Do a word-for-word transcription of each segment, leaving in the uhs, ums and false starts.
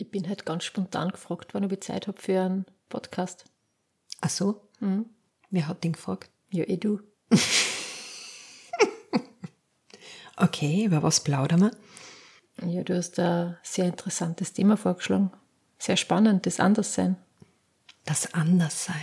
Ich bin halt ganz spontan gefragt worden, ob ich Zeit habe für einen Podcast. Ach so? Mhm. Wer hat den gefragt? Ja, eh du. Okay, über was plaudern wir? Ja, du hast ein sehr interessantes Thema vorgeschlagen. Sehr spannend, das Anderssein. Das Anderssein.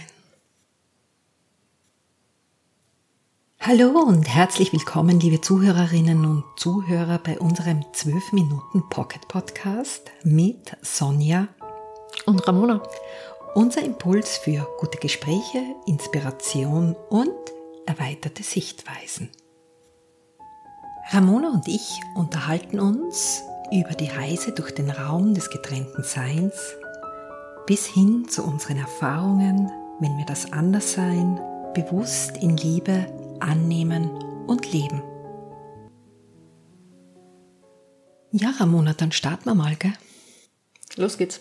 Hallo und herzlich willkommen, liebe Zuhörerinnen und Zuhörer, bei unserem zwölf Minuten Pocket Podcast mit Sonja Und Ramona. Unser Impuls für gute Gespräche, Inspiration und erweiterte Sichtweisen. Ramona und ich unterhalten uns über die Reise durch den Raum des getrennten Seins bis hin zu unseren Erfahrungen, wenn wir das Anderssein bewusst in Liebe annehmen und leben. Ja, Ramona, dann starten wir mal, gell? Los geht's.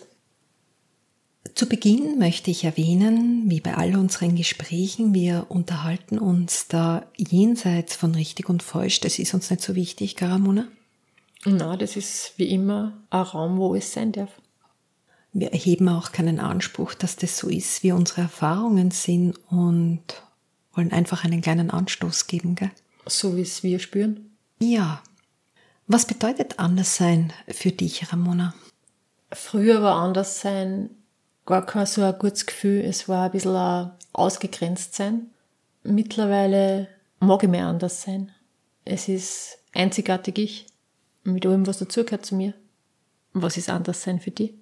Zu Beginn möchte ich erwähnen, wie bei all unseren Gesprächen, wir unterhalten uns da jenseits von richtig und falsch. Das ist uns nicht so wichtig, gell, Ramona? Na, das ist wie immer ein Raum, wo es sein darf. Wir erheben auch keinen Anspruch, dass das so ist, wie unsere Erfahrungen sind und wollen einfach einen kleinen Anstoß geben, gell? So wie es wir spüren. Ja. Was bedeutet Anderssein für dich, Ramona? Früher war Anderssein gar kein so ein gutes Gefühl. Es war ein bisschen ein Ausgegrenzt-Sein. Mittlerweile mag ich mehr anders sein. Es ist einzigartig ich, mit allem, was dazugehört zu mir. Was ist Anderssein für dich?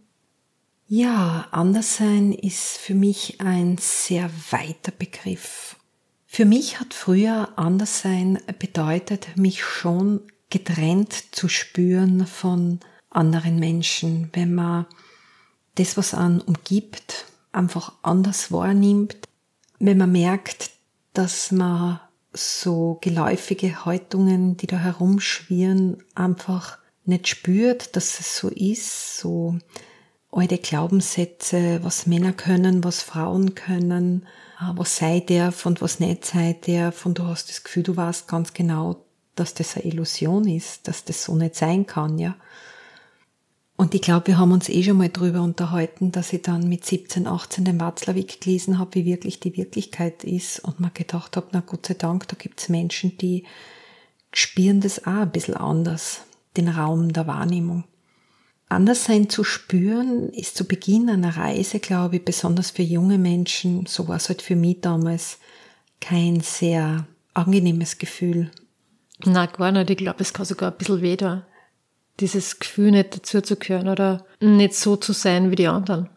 Ja, Anderssein ist für mich ein sehr weiter Begriff. Für mich hat früher Anderssein bedeutet, mich schon getrennt zu spüren von anderen Menschen, wenn man das, was einen umgibt, einfach anders wahrnimmt, wenn man merkt, dass man so geläufige Haltungen, die da herumschwirren, einfach nicht spürt, dass es so ist, so alte Glaubenssätze, was Männer können, was Frauen können, was sei darf und was nicht sei darf, und du hast das Gefühl, du weißt ganz genau, dass das eine Illusion ist, dass das so nicht sein kann, ja. Und ich glaube, wir haben uns eh schon mal drüber unterhalten, dass ich dann mit siebzehn, achtzehn den Watzlawick gelesen habe, wie wirklich die Wirklichkeit ist, und mir gedacht habe, na Gott sei Dank, da gibt's Menschen, die spüren das auch ein bisschen anders, den Raum der Wahrnehmung. Anderssein zu spüren ist zu Beginn einer Reise, glaube ich, besonders für junge Menschen, so war es halt für mich damals, kein sehr angenehmes Gefühl. Nein, gar nicht. Ich glaube, es kann sogar ein bisschen weh tun. Dieses Gefühl, nicht dazuzugehören oder nicht so zu sein wie die anderen.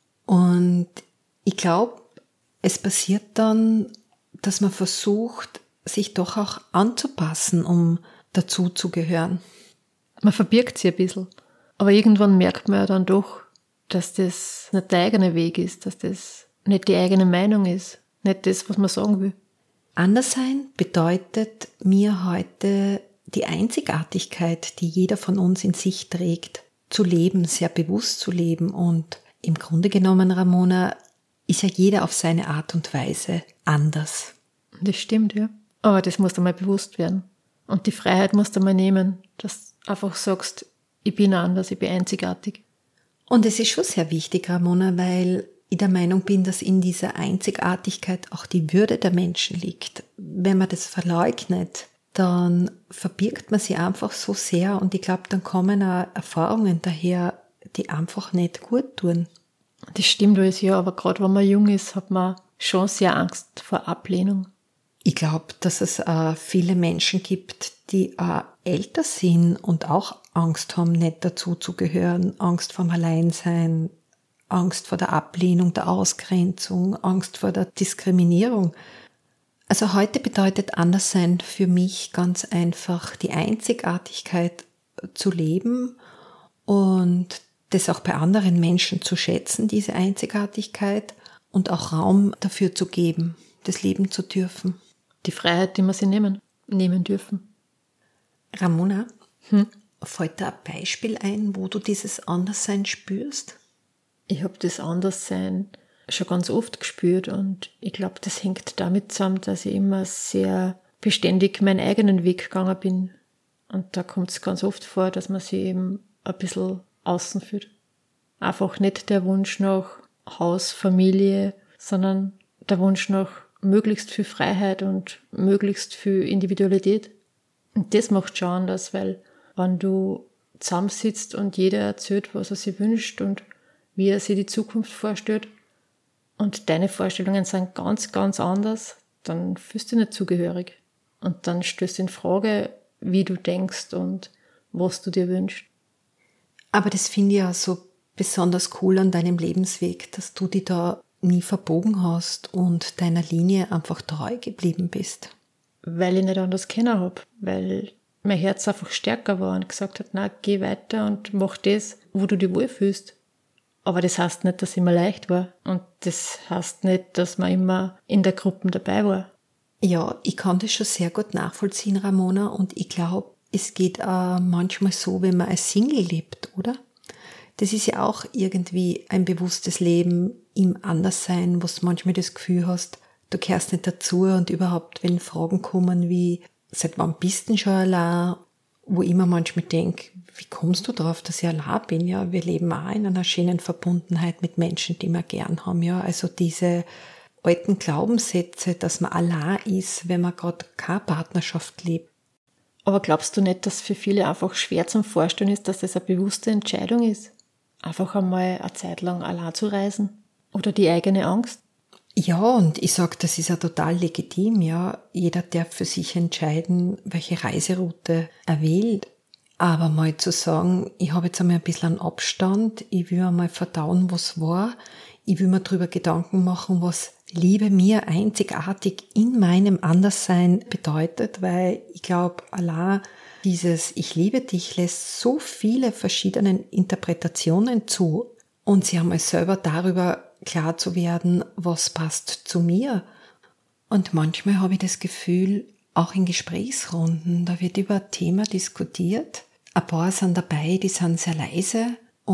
Und ich glaube, es passiert dann, dass man versucht, sich doch auch anzupassen, um dazu zu gehören. Man verbirgt sich ein bisschen. Aber irgendwann merkt man ja dann doch, dass das nicht der eigene Weg ist, dass das nicht die eigene Meinung ist, nicht das, was man sagen will. Anderssein bedeutet mir heute die Einzigartigkeit, die jeder von uns in sich trägt, zu leben, sehr bewusst zu leben. Und im Grunde genommen, Ramona, ist ja jeder auf seine Art und Weise anders. Das stimmt, ja. Aber das musst du mal bewusst werden. Und die Freiheit musst du mal nehmen, dass du einfach sagst, ich bin anders, ich bin einzigartig. Und es ist schon sehr wichtig, Ramona, weil ich der Meinung bin, dass in dieser Einzigartigkeit auch die Würde der Menschen liegt. Wenn man das verleugnet, dann verbirgt man sie einfach so sehr, und ich glaube, dann kommen auch Erfahrungen daher, die einfach nicht gut tun. Das stimmt alles, ja, aber gerade wenn man jung ist, hat man schon sehr Angst vor Ablehnung. Ich glaube, dass es äh, viele Menschen gibt, die äh, älter sind und auch Angst haben, nicht dazu zu gehören, Angst vor dem Alleinsein, Angst vor der Ablehnung, der Ausgrenzung, Angst vor der Diskriminierung. Also heute bedeutet Anderssein für mich ganz einfach, die Einzigartigkeit zu leben und das auch bei anderen Menschen zu schätzen, diese Einzigartigkeit, und auch Raum dafür zu geben, das leben zu dürfen. Die Freiheit, die wir sie nehmen, nehmen dürfen. Ramona, Hm? fällt dir ein Beispiel ein, wo du dieses Anderssein spürst? Ich habe das Anderssein schon ganz oft gespürt, und ich glaube, das hängt damit zusammen, dass ich immer sehr beständig meinen eigenen Weg gegangen bin. Und da kommt es ganz oft vor, dass man sich eben ein bisschen außen fühlt. Einfach nicht der Wunsch nach Haus, Familie, sondern der Wunsch nach möglichst viel Freiheit und möglichst viel Individualität. Und das macht schon anders, weil wenn du zusammensitzt und jeder erzählt, was er sich wünscht und wie er sich die Zukunft vorstellt und deine Vorstellungen sind ganz, ganz anders, dann fühlst du dich nicht zugehörig. Und dann stößt in Frage, wie du denkst und was du dir wünschst. Aber das finde ich ja so besonders cool an deinem Lebensweg, dass du dich da nie verbogen hast und deiner Linie einfach treu geblieben bist. Weil ich nicht anders kennen habe, weil mein Herz einfach stärker war und gesagt hat, na, geh weiter und mach das, wo du dich wohlfühlst. Aber das heißt nicht, dass es immer leicht war und das heißt nicht, dass man immer in der Gruppe dabei war. Ja, ich kann das schon sehr gut nachvollziehen, Ramona, und ich glaube, es geht auch manchmal so, wenn man als Single lebt, oder? Das ist ja auch irgendwie ein bewusstes Leben im Anderssein, wo du manchmal das Gefühl hast, du gehörst nicht dazu und überhaupt, wenn Fragen kommen wie, seit wann bist du denn schon allein? Wo ich mir manchmal denke, wie kommst du drauf, dass ich allein bin? Ja, wir leben auch in einer schönen Verbundenheit mit Menschen, die wir gern haben. Ja, also diese alten Glaubenssätze, dass man allein ist, wenn man gerade keine Partnerschaft lebt. Aber glaubst du nicht, dass für viele einfach schwer zum Vorstellen ist, dass das eine bewusste Entscheidung ist? Einfach einmal eine Zeit lang allein zu reisen? Oder die eigene Angst? Ja, und ich sage, das ist ja total legitim, ja. Jeder darf für sich entscheiden, welche Reiseroute er wählt. Aber mal zu sagen, ich habe jetzt einmal ein bisschen einen Abstand, ich will einmal verdauen, was war, ich will mir darüber Gedanken machen, was Liebe mir einzigartig in meinem Anderssein bedeutet, weil ich glaube, allein dieses Ich liebe dich lässt so viele verschiedene Interpretationen zu und sie haben es selber darüber klar zu werden, was passt zu mir. Und manchmal habe ich das Gefühl, auch in Gesprächsrunden, da wird über ein Thema diskutiert. Ein paar sind dabei, die sind sehr leise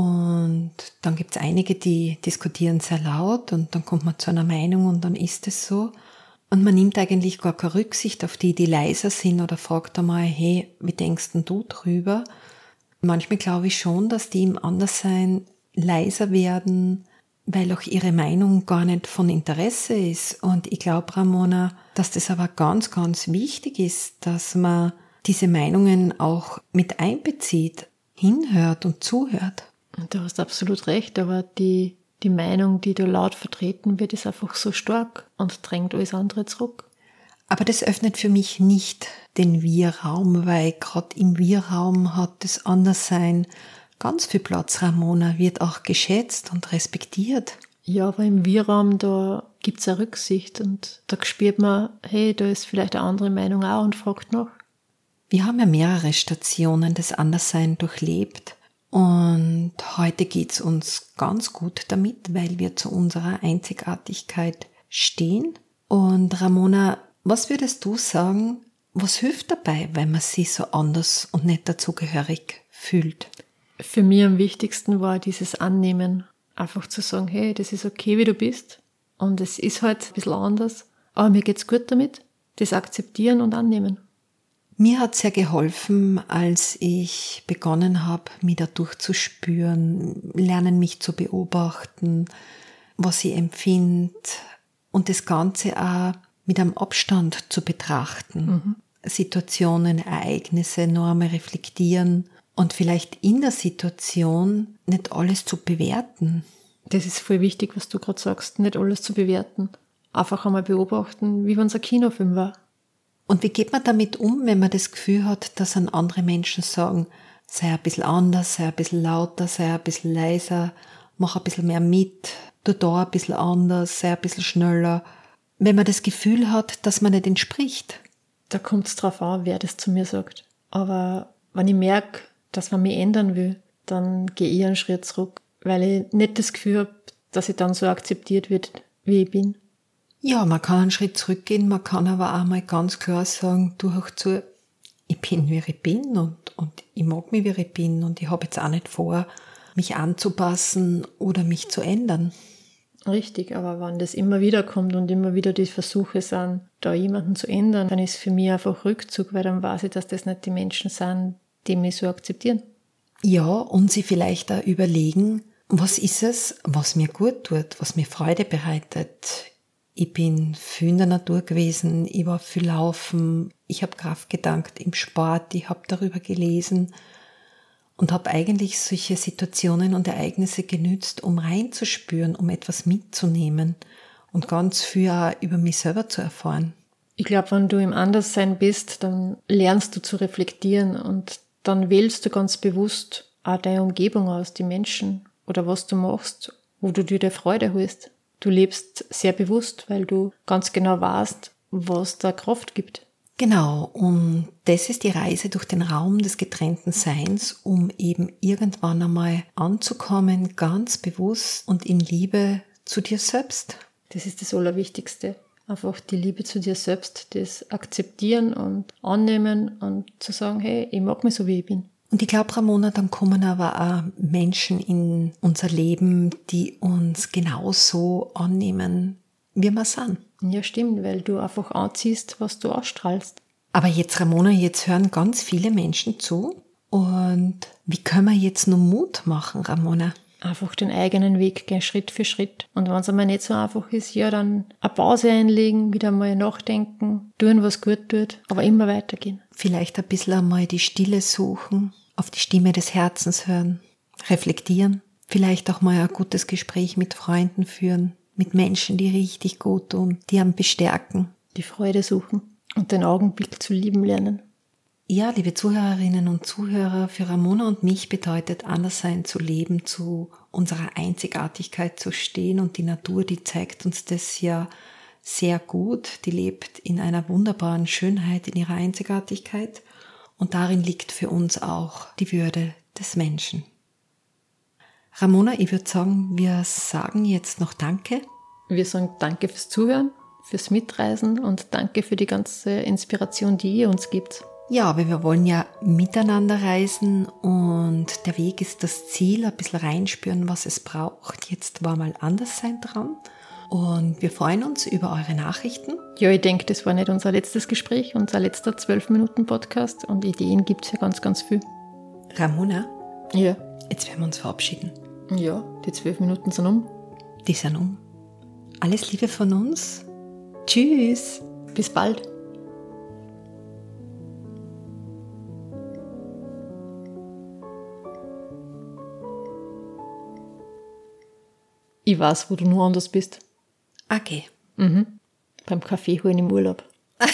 und dann gibt es einige, die diskutieren sehr laut und dann kommt man zu einer Meinung und dann ist es so. Und man nimmt eigentlich gar keine Rücksicht auf die, die leiser sind oder fragt einmal, hey, wie denkst denn du drüber? Manchmal glaube ich schon, dass die im Anderssein leiser werden, weil auch ihre Meinung gar nicht von Interesse ist. Und ich glaube, Ramona, dass das aber ganz, ganz wichtig ist, dass man diese Meinungen auch mit einbezieht, hinhört und zuhört. Du hast absolut recht, aber die, die Meinung, die da laut vertreten wird, ist einfach so stark und drängt alles andere zurück. Aber das öffnet für mich nicht den Wir-Raum, weil gerade im Wir-Raum hat das Anderssein ganz viel Platz, Ramona, wird auch geschätzt und respektiert. Ja, aber im Wir-Raum, da gibt es eine Rücksicht und da spürt man, hey, da ist vielleicht eine andere Meinung auch und fragt nach. Wir haben ja mehrere Stationen des Anderssein durchlebt und heute geht's uns ganz gut damit, weil wir zu unserer Einzigartigkeit stehen. Und Ramona, was würdest du sagen, was hilft dabei, wenn man sich so anders und nicht dazugehörig fühlt? Für mich am wichtigsten war dieses Annehmen. Einfach zu sagen, hey, das ist okay, wie du bist. Und es ist halt ein bisschen anders. Aber mir geht's gut damit. Das akzeptieren und annehmen. Mir hat's sehr geholfen, als ich begonnen habe, mich da durchzuspüren, lernen mich zu beobachten, was ich empfinde und das Ganze auch mit einem Abstand zu betrachten. Mhm. Situationen, Ereignisse noch einmal reflektieren und vielleicht in der Situation nicht alles zu bewerten. Das ist voll wichtig, was du gerade sagst, nicht alles zu bewerten. Einfach einmal beobachten, wie wenn es ein Kinofilm war. Und wie geht man damit um, wenn man das Gefühl hat, dass an andere Menschen sagen, sei ein bisschen anders, sei ein bisschen lauter, sei ein bisschen leiser, mach ein bisschen mehr mit, tu da ein bisschen anders, sei ein bisschen schneller. Wenn man das Gefühl hat, dass man nicht entspricht. Da kommt es drauf an, wer das zu mir sagt. Aber wenn ich merke, dass man mich ändern will, dann gehe ich einen Schritt zurück, weil ich nicht das Gefühl habe, dass ich dann so akzeptiert wird, wie ich bin. Ja, man kann einen Schritt zurückgehen, man kann aber auch mal ganz klar sagen, du hör zu, ich bin, wie ich bin und, und ich mag mich, wie ich bin und ich habe jetzt auch nicht vor, mich anzupassen oder mich zu ändern. Richtig, aber wenn das immer wieder kommt und immer wieder die Versuche sind, da jemanden zu ändern, dann ist für mich einfach Rückzug, weil dann weiß ich, dass das nicht die Menschen sind, die mich so akzeptieren. Ja, und sie vielleicht auch überlegen, Was ist es, was mir gut tut, was mir Freude bereitet? Ich bin viel in der Natur gewesen, ich war viel laufen, ich habe Kraft gedankt im Sport, ich habe darüber gelesen und habe eigentlich solche Situationen und Ereignisse genützt, um reinzuspüren, um etwas mitzunehmen und ganz viel auch über mich selber zu erfahren. Ich glaube, wenn du im Anderssein bist, dann lernst du zu reflektieren und dann wählst du ganz bewusst auch deine Umgebung aus, die Menschen oder was du machst, wo du dir die Freude holst. Du lebst sehr bewusst, weil du ganz genau weißt, was da Kraft gibt. Genau, und das ist die Reise durch den Raum des getrennten Seins, um eben irgendwann einmal anzukommen, ganz bewusst und in Liebe zu dir selbst. Das ist das Allerwichtigste. Einfach die Liebe zu dir selbst, das akzeptieren und annehmen und zu sagen, hey, ich mag mich so, wie ich bin. Und ich glaube, Ramona, dann kommen aber auch Menschen in unser Leben, die uns genauso annehmen, wie wir sind. Ja, stimmt, weil du einfach anziehst, was du ausstrahlst. Aber jetzt, Ramona, jetzt hören ganz viele Menschen zu. Und wie können wir jetzt noch Mut machen, Ramona? Einfach den eigenen Weg gehen, Schritt für Schritt. Und wenn es einmal nicht so einfach ist, ja, dann eine Pause einlegen, wieder mal nachdenken, tun, was gut tut, aber immer weitergehen. Vielleicht ein bisschen einmal die Stille suchen, auf die Stimme des Herzens hören, reflektieren, vielleicht auch mal ein gutes Gespräch mit Freunden führen, mit Menschen, die richtig gut tun, die einen bestärken. Die Freude suchen und den Augenblick zu lieben lernen. Ja, liebe Zuhörerinnen und Zuhörer, für Ramona und mich bedeutet Anderssein zu leben, zu unserer Einzigartigkeit zu stehen, und die Natur, die zeigt uns das ja sehr gut. Die lebt in einer wunderbaren Schönheit, in ihrer Einzigartigkeit, und darin liegt für uns auch die Würde des Menschen. Ramona, ich würde sagen, wir sagen jetzt noch Danke. Wir sagen Danke fürs Zuhören, fürs Mitreisen und danke für die ganze Inspiration, die ihr uns gibt. Ja, aber wir wollen ja miteinander reisen und der Weg ist das Ziel, ein bisschen reinspüren, was es braucht. Jetzt war mal Anderssein dran und wir freuen uns über eure Nachrichten. Ja, ich denke, das war nicht unser letztes Gespräch, unser letzter zwölf Minuten Podcast, und Ideen gibt es ja ganz, ganz viel. Ramona? Ja. Jetzt werden wir uns verabschieden. Ja, die zwölf Minuten sind um. Die sind um. Alles Liebe von uns. Tschüss. Bis bald. Ich weiß, wo du nur anders bist. Okay. Mhm. Beim Kaffee holen im Urlaub.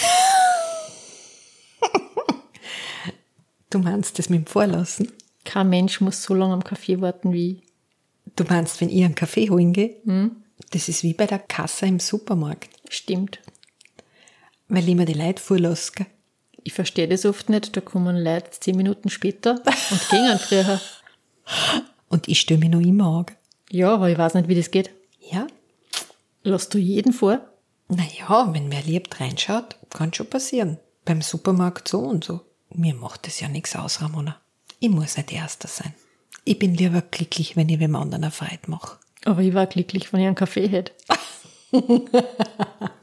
Du meinst das mit dem Vorlassen? Kein Mensch muss so lange am Kaffee warten wie ich. Du meinst, wenn ich einen Kaffee holen gehe? Mhm. Das ist wie bei der Kasse im Supermarkt. Stimmt. Weil ich mir die Leute vorlasse, gell? Ich verstehe das oft nicht. Da kommen Leute zehn Minuten später und gehen früher. Und ich stelle mich noch immer an. Ja, aber ich weiß nicht, wie das geht. Ja? Lass du jeden vor? Naja, wenn wer liebt reinschaut, kann schon passieren. Beim Supermarkt so und so. Mir macht das ja nichts aus, Ramona. Ich muss nicht Erster sein. Ich bin lieber glücklich, wenn ich wem anderen eine Freude mache. Aber ich war glücklich, wenn ich einen Kaffee hätte.